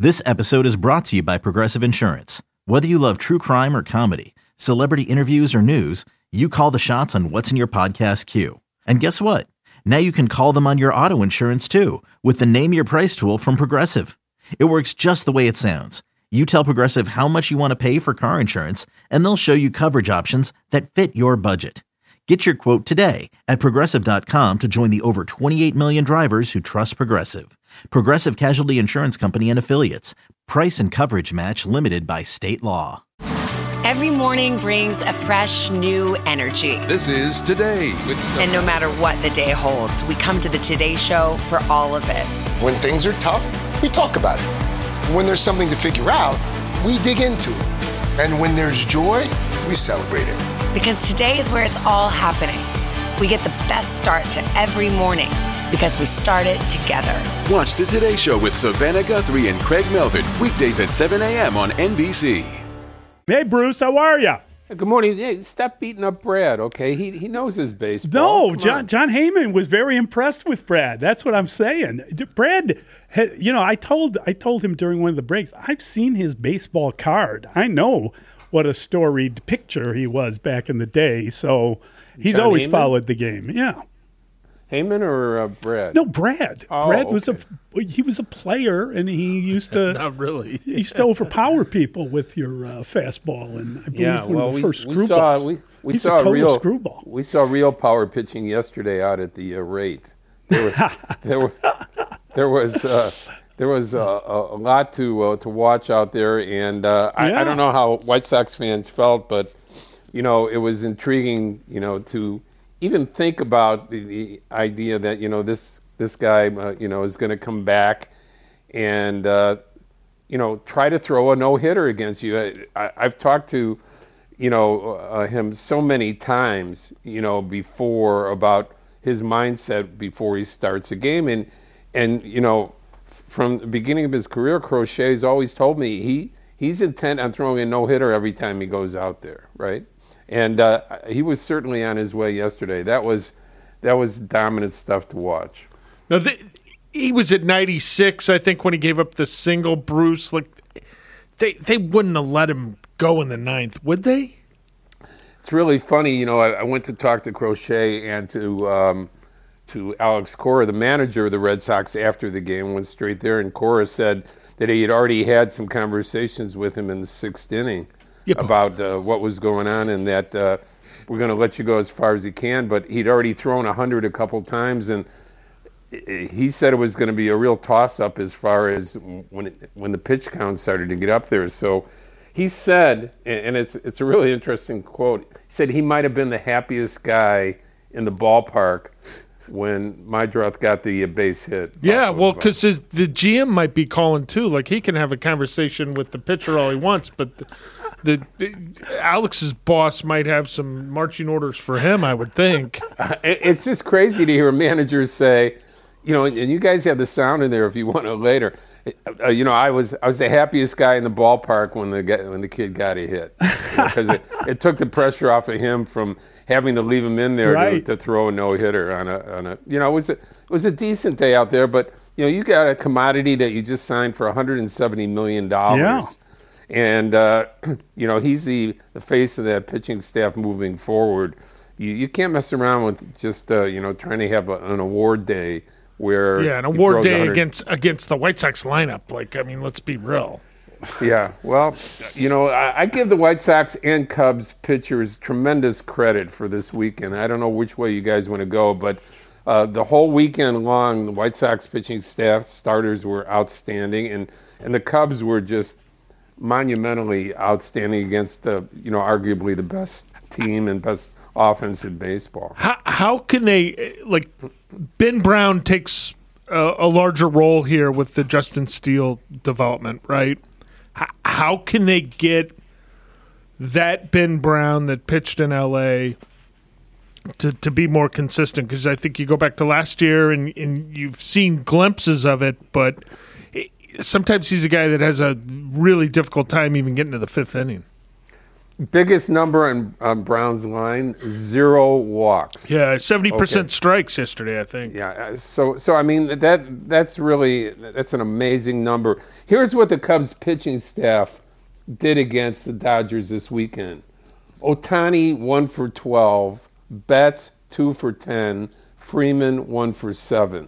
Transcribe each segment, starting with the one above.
This episode is brought to you by Progressive Insurance. Whether you love true crime or comedy, celebrity interviews or news, you call the shots on what's in your podcast queue. And guess what? Now you can call them on your auto insurance too with the Name Your Price tool from Progressive. It works just the way it sounds. You tell Progressive how much you want to pay for car insurance, and they'll show you coverage options that fit your budget. Get your quote today at Progressive.com to join the over 28 million drivers who trust Progressive. Progressive Casualty Insurance Company and Affiliates. Price and coverage match limited by state law. Every morning brings a fresh, new energy. This is Today with And no matter what the day holds, we come to the Today Show for all of it. When things are tough, we talk about it. When there's something to figure out, we dig into it. And when there's joy, we celebrate it. Because today is where it's all happening. We get the best start to every morning because we start it together. Watch the Today Show with Savannah Guthrie and Craig Melvin, weekdays at 7 a.m. on NBC. Hey, Bruce, how are you? Good morning. Hey, stop beating up Brad, okay? He knows his baseball. No, John Heyman was very impressed with Brad. That's what I'm saying. Brad, I told him during one of the breaks, I've seen his baseball card. I know what a storied picture he was back in the day. So he's John always Heyman? followed the game. Yeah. Heyman or Brad? No, Brad. Oh, Brad was okay. he was a player, and he used to Not really. he used to overpower people with your fastball, and I believe one of the first we screwballs. we He's saw a total real screwball. We saw real power pitching yesterday out at the rate. There was a lot to watch out there, and I don't know how White Sox fans felt, but it was intriguing, to even think about the idea that this guy is going to come back and try to throw a no-hitter against you. I've talked to him so many times before about his mindset before he starts a game, and from the beginning of his career, Crochet's always told me he's intent on throwing a no-hitter every time he goes out there, right? And he was certainly on his way yesterday. That was dominant stuff to watch. No, he was at 96, I think, when he gave up the single. Bruce, like they wouldn't have let him go in the ninth, would they? It's really funny. I went to talk to Crochet and to Alex Cora, the manager of the Red Sox, after the game. Went straight there, and Cora said that he had already had some conversations with him in the sixth inning. Yep. About what was going on, and that we're going to let you go as far as you can. But he'd already thrown 100 a couple times, and he said it was going to be a real toss-up as far as when the pitch count started to get up there. So he said, and it's a really interesting quote, he said he might have been the happiest guy in the ballpark when Meidroth got the base hit. Yeah, well, because the GM might be calling too. Like, he can have a conversation with the pitcher all he wants, but the Alex's boss might have some marching orders for him, I would think. It's just crazy to hear managers say, and you guys have the sound in there if you want it later. I was the happiest guy in the ballpark when the kid got a hit, because it took the pressure off of him from having to leave him in there Right. to throw a no hitter on a it was a decent day out there, but you got a commodity that you just signed for $170 million. Yeah. And he's the face of that pitching staff moving forward. You can't mess around with just trying to have an award day where an award day against the White Sox lineup. Like, I mean, let's be real. Yeah, well, I give the White Sox and Cubs pitchers tremendous credit for this weekend. I don't know which way you guys want to go, but the whole weekend long, the White Sox pitching staff starters were outstanding, and the Cubs were just monumentally outstanding against arguably the best team and best offense in baseball. How can they, like, Ben Brown takes a larger role here with the Justin Steele development, right? How can they get that Ben Brown that pitched in L.A. to be more consistent? Because I think you go back to last year and you've seen glimpses of it, but sometimes he's a guy that has a really difficult time even getting to the fifth inning. Biggest number on Brown's line, 0 walks. Yeah, 70% strikes yesterday, I think. Yeah, so I mean that's an amazing number. Here's what the Cubs pitching staff did against the Dodgers this weekend. Ohtani 1 for 12, Betts 2 for 10, Freeman 1 for 7.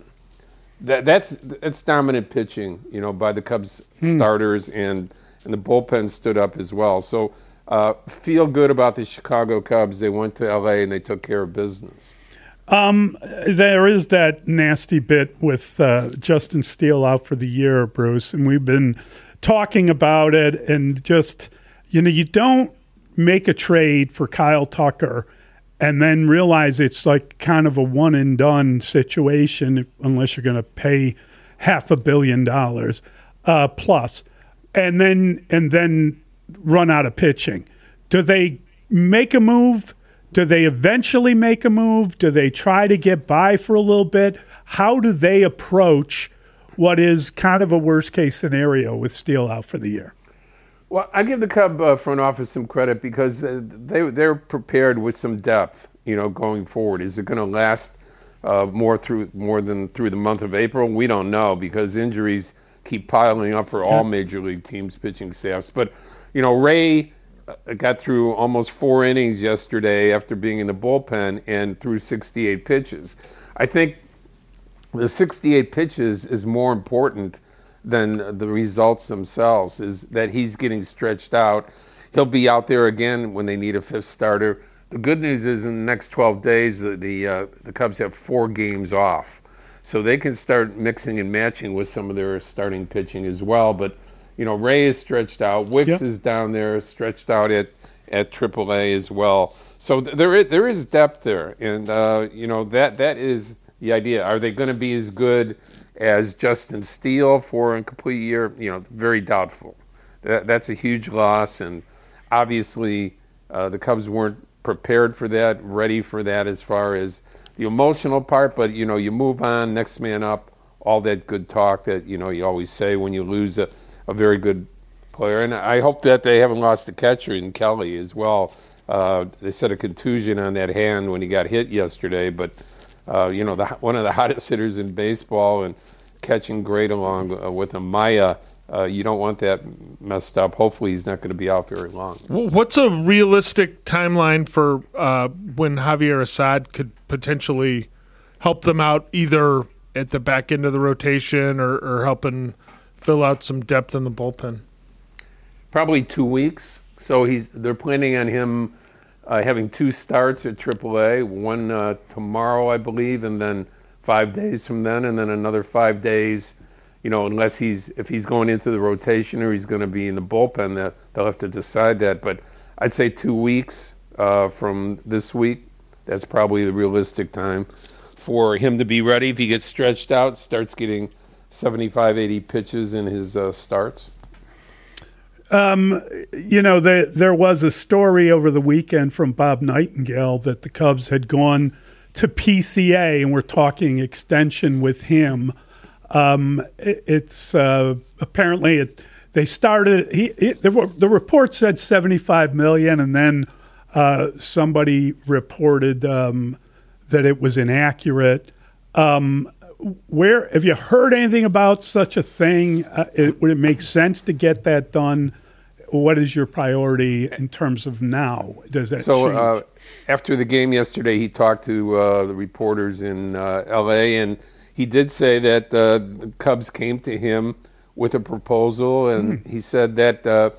That's dominant pitching, by the Cubs starters, and the bullpen stood up as well. So feel good about the Chicago Cubs. They went to LA and they took care of business. There is that nasty bit with Justin Steele out for the year, Bruce, and we've been talking about it, and just, you don't make a trade for Kyle Tucker and then realize it's like kind of a one and done situation unless you're going to pay $500 million plus, and then run out of pitching. Do they make a move? Do they eventually make a move? Do they try to get by for a little bit? How do they approach what is kind of a worst case scenario with Steele out for the year? Well, I give the Cub front office some credit because they're prepared with some depth, going forward. Is it going to last more than through the month of April? We don't know, because injuries keep piling up for all major league teams' pitching staffs. But Ray got through almost 4 innings yesterday after being in the bullpen and threw 68 pitches. I think the 68 pitches is more important than the results themselves, is that he's getting stretched out. He'll be out there again when they need a 5th starter. The good news is in the next 12 days, the Cubs have 4 games off. So they can start mixing and matching with some of their starting pitching as well. But, Ray is stretched out. Wicks is down there, stretched out at AAA as well. So there is depth there. And, that is the idea. Are they going to be as good as Justin Steele for a complete year? Very doubtful. That's a huge loss, and obviously the Cubs weren't prepared for that, ready for that as far as the emotional part. But you move on, next man up, all that good talk that you always say when you lose a very good player. And I hope that they haven't lost a catcher in Kelly as well. They said a contusion on that hand when he got hit yesterday, but one of the hottest hitters in baseball and catching great along with Amaya. You don't want that messed up. Hopefully he's not going to be out very long. What's a realistic timeline for when Javier Assad could potentially help them out, either at the back end of the rotation or helping fill out some depth in the bullpen? Probably 2 weeks. So they're planning on him having 2 starts at AAA, one tomorrow, I believe, and then 5 days from then, and then another 5 days, unless if he's going into the rotation or he's going to be in the bullpen, that they'll have to decide that. But I'd say 2 weeks from this week, that's probably the realistic time for him to be ready. If he gets stretched out, starts getting 75, 80 pitches in his starts. There was a story over the weekend from Bob Nightingale that the Cubs had gone to PCA and we're talking extension with him. It's apparently they started. The report said $75 million, and then somebody reported that it was inaccurate. Where have you heard anything about such a thing? Would it make sense to get that done? What is your priority in terms of now? Does that change? After the game yesterday, he talked to the reporters in L.A., and he did say that the Cubs came to him with a proposal, and he said that,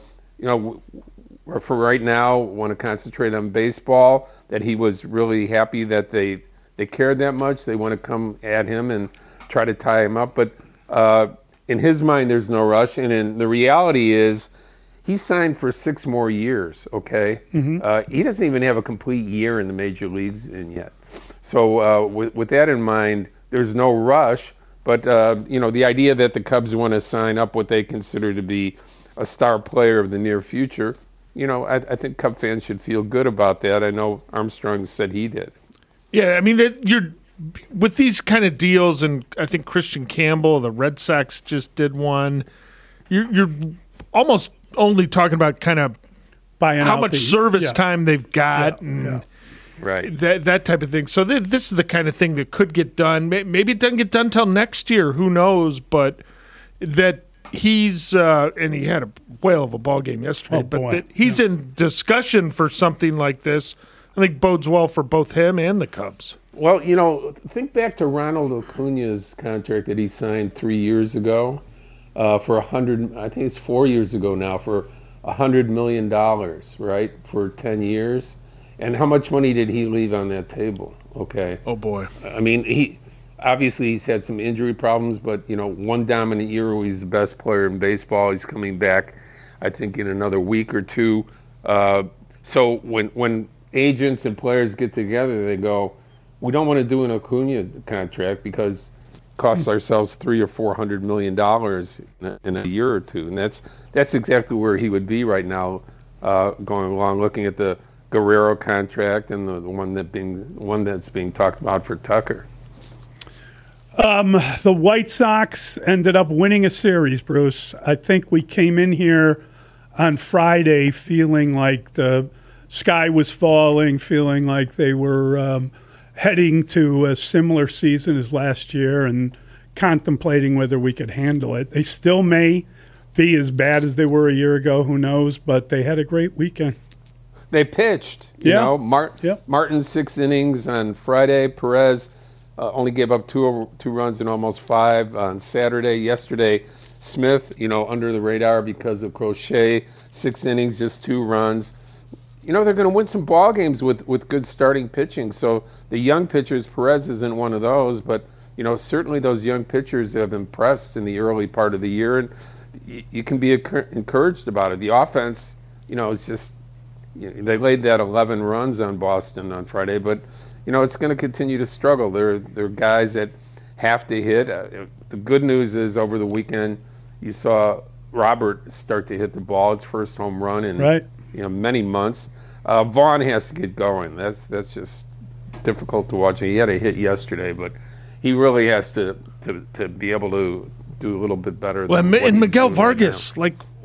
for right now, want to concentrate on baseball, that he was really happy that they cared that much. They want to come at him and try to tie him up. But in his mind, there's no rush. And the reality is he signed for 6 more years, okay? Mm-hmm. He doesn't even have a complete year in the major leagues in yet. So with that in mind, there's no rush. But, the idea that the Cubs want to sign up what they consider to be a star player of the near future, I think Cub fans should feel good about that. I know Armstrong said he did. Yeah, I mean, you're with these kind of deals, and I think Christian Campbell, the Red Sox just did one. You're almost only talking about kind of buying how out much service yeah. time they've got, Yeah, and yeah. Right. that type of thing. So this is the kind of thing that could get done. Maybe it doesn't get done till next year. Who knows? But that he's and he had a whale of a ball game yesterday. Oh, but boy. that he's in discussion for something like this, I think bodes well for both him and the Cubs. Well, think back to Ronald Acuna's contract that he signed 3 years ago for I think it's 4 years ago now, for $100 million, right, for 10 years. And how much money did he leave on that table? Okay. Oh, boy. I mean, he's had some injury problems, but, one dominant year where he's the best player in baseball. He's coming back, I think, in another week or two. So when agents and players get together, they go, we don't want to do an Acuna contract because it costs ourselves $300 or $400 million in a year or two. And that's exactly where he would be right now, going along, looking at the Guerrero contract and the one that's being talked about for Tucker. The White Sox ended up winning a series, Bruce. I think we came in here on Friday feeling like the sky was falling, feeling like they were heading to a similar season as last year and contemplating whether we could handle it. They still may be as bad as they were a year ago, who knows, but they had a great weekend. They pitched, Martin 6 innings on Friday. Perez only gave up two runs in almost 5 on Saturday. Yesterday, Smith, under the radar because of Crochet, 6 innings, just 2 runs. They're going to win some ball games with good starting pitching. So the young pitchers, Perez isn't one of those, but certainly those young pitchers have impressed in the early part of the year, and you can be encouraged about it. The offense, it's just. They laid that 11 runs on Boston on Friday, but it's going to continue to struggle. They're guys that have to hit. The good news is over the weekend you saw Robert start to hit the ball. Its first home run in many months. Vaughn has to get going. That's just difficult to watch. He had a hit yesterday, but he really has to be able to do a little bit better. Well, and Miguel Vargas,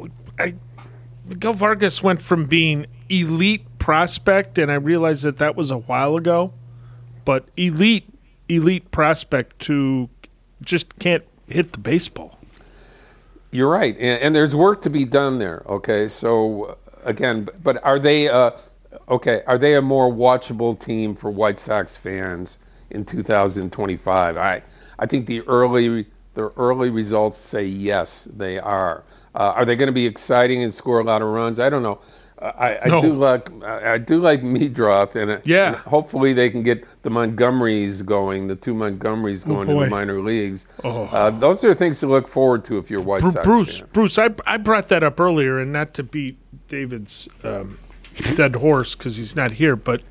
Miguel Vargas went from being elite prospect, and I realized that was a while ago, but elite prospect to just can't hit the baseball. You're right, and there's work to be done there. Okay, so again, but are they a more watchable team for White Sox fans in 2025? I think the early results say yes, they are. Are they going to be exciting and score a lot of runs? I don't know. I do like Meadroff, and hopefully they can get the Montgomerys going, the 2 Montgomerys going in the minor leagues. Those are things to look forward to if you're White Sox fan. Bruce, I brought that up earlier, and not to beat David's dead horse because he's not here, but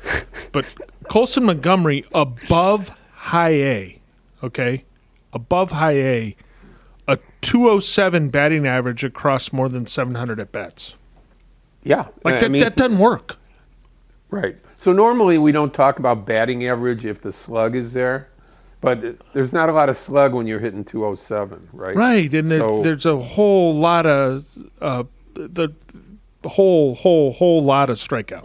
Colson Montgomery above high A, okay, above high A, a 207 batting average across more than 700 at bats. Yeah. That doesn't work. Right. So normally we don't talk about batting average if the slug is there, but there's not a lot of slug when you're hitting 207, right? Right, and there's a whole lot of the whole lot of strikeout.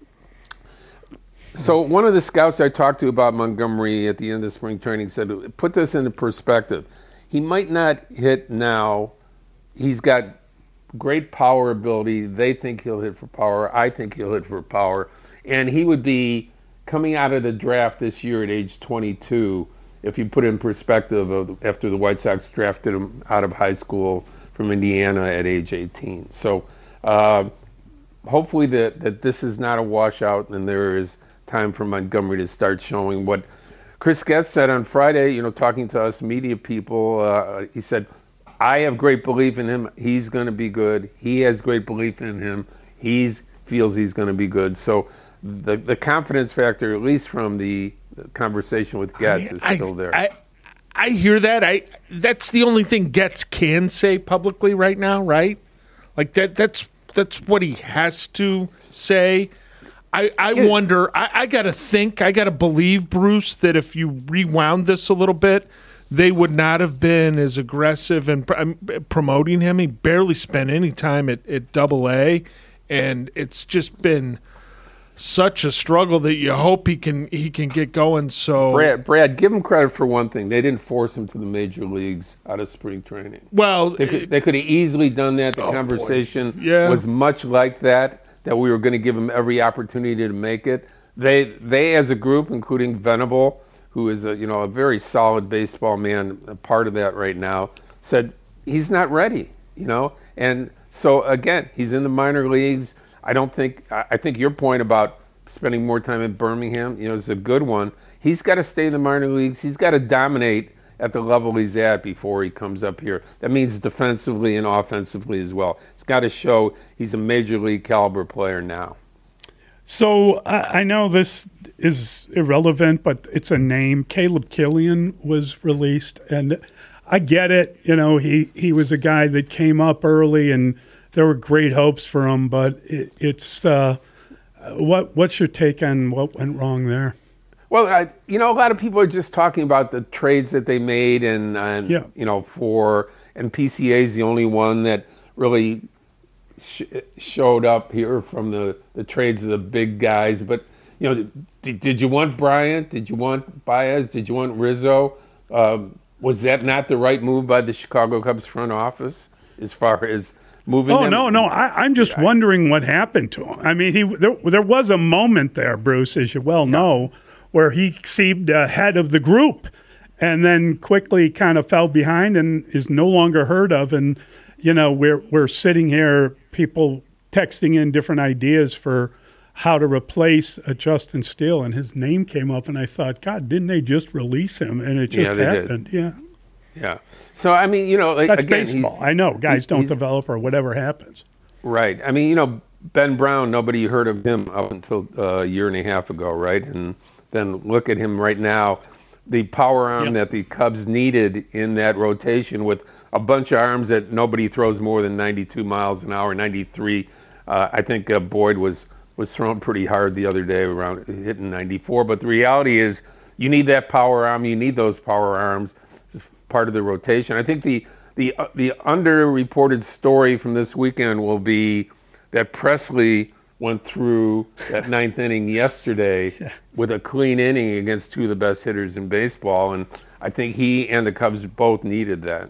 So one of the scouts I talked to about Montgomery at the end of spring training said, put this into perspective. He might not hit now. He's got great power ability. They think he'll hit for power. I think he'll hit for power. And he would be coming out of the draft this year at age 22, if you put in perspective of after the White Sox drafted him out of high school from Indiana at age 18. So hopefully that this is not a washout and there is time for Montgomery to start showing what Chris Getz said on Friday, talking to us media people. He said, I have great belief in him. He's going to be good. He has great belief in him. He feels he's going to be good. So the confidence factor, at least from the conversation with Getz, is still there. I hear that. That's the only thing Getz can say publicly right now, right? Like that's what he has to say. I wonder. I got to believe, Bruce, that if you rewound this a little bit, they would not have been as aggressive in promoting him. He barely spent any time at Double-A, and it's just been such a struggle that you hope he can get going. So Brad, give him credit for one thing. They didn't force him to the major leagues out of spring training. Well, they could have easily done that. The conversation was much like that we were going to give him every opportunity to make it. They as a group, including Venable, who is a very solid baseball man, a part of that right now, said he's not ready, And so again, he's in the minor leagues. I think your point about spending more time in Birmingham, is a good one. He's got to stay in the minor leagues. He's got to dominate at the level he's at before he comes up here. That means defensively and offensively as well. It's got to show he's a major league caliber player now. So I know this is irrelevant, but it's a name. Caleb Killian was released, and I get it. He was a guy that came up early, and there were great hopes for him. But it's what's your take on what went wrong there? Well, a lot of people are just talking about the trades that they made, and PCA is the only one that really showed up here from the trades of the big guys. But did you want Bryant? Did you want Baez? Did you want Rizzo? Was that not the right move by the Chicago Cubs front office as far as moving them? No. I'm just wondering what happened to him. I mean, there was a moment there, Bruce, as you well know, where he seemed ahead of the group and then quickly kind of fell behind and is no longer heard of. And, we're sitting here, people texting in different ideas for how to replace Justin Steele, and his name came up, and I thought, God, didn't they just release him? And it just happened. Did. Yeah. So, I mean, that's again, baseball. I know. Guys don't develop or whatever happens. Right. I mean, Ben Brown, nobody heard of him up until a year and a half ago, right? And then look at him right now. The power arm that the Cubs needed in that rotation with a bunch of arms that nobody throws more than 92 miles an hour, 93. I think Boyd was thrown pretty hard the other day, around hitting 94. But the reality is you need that power arm. You need those power arms as part of the rotation. I think the underreported story from this weekend will be that Presley went through that ninth inning yesterday with a clean inning against two of the best hitters in baseball, and I think he and the Cubs both needed that.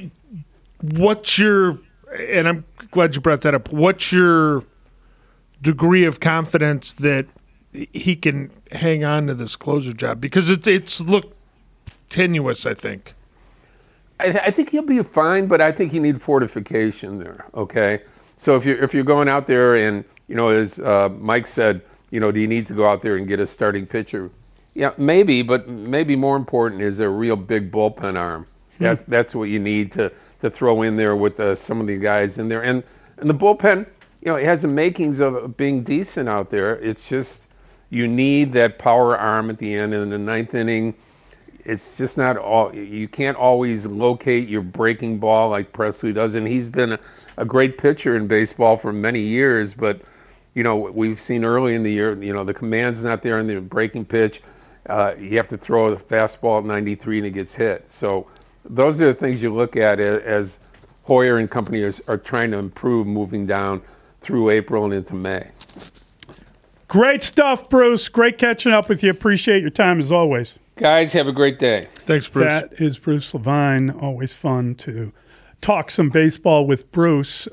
And I'm glad you brought that up, what's your degree of confidence that he can hang on to this closer job? Because it's looked tenuous, I think. I think he'll be fine, but I think you need fortification there, okay? So if you're going out there and, as Mike said, do you need to go out there and get a starting pitcher? Yeah, maybe, but maybe more important is a real big bullpen arm. That's what you need to throw in there with some of the guys in there. And the bullpen, it has the makings of being decent out there. It's just you need that power arm at the end. And in the ninth inning, it's just not all. You can't always locate your breaking ball like Presley does. And he's been a great pitcher in baseball for many years, but we've seen early in the year, the command's not there in the breaking pitch. You have to throw the fastball at 93 and it gets hit. So those are the things you look at as Hoyer and company are trying to improve moving down through April and into May. Great stuff, Bruce. Great catching up with you. Appreciate your time as always. Guys, have a great day. Thanks, Bruce. That is Bruce Levine. Always fun to talk some baseball with Bruce.